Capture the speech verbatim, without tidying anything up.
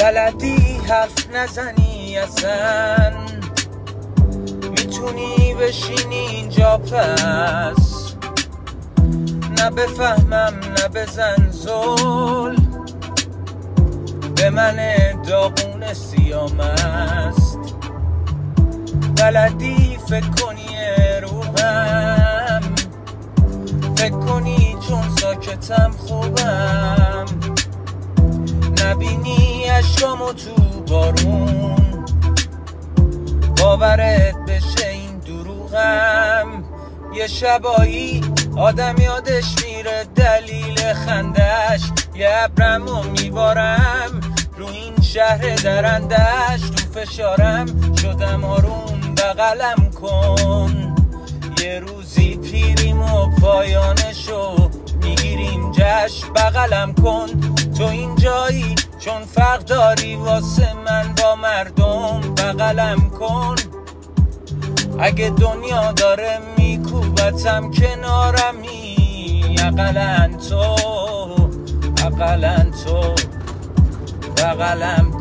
بلدی حرف نزنی اصلا، میتونی بشینی اینجا پس، نه بفهمم نه بزن زل به من داغون سیامست. بلدی فکر کنی روحم، فکر کنی چون ساکتم خوبم، نبینی عشقامو تو بارون، باورت بشه این دروغم. یه شبایی آدم یادش میره دلیل خندش، یه ابرمو میبارم رو این شهر درندش، تو فشارم شدم آروم بغلم کن، یه روزی پیریم و پایانشو میگیریم جشن بغلم کن. تو اینجایی چون فرق داری واسه من با مردم بغلم کن، اگه دنیا داره میکوبتم کنارمی، اقلن تو اقلن تو بغلم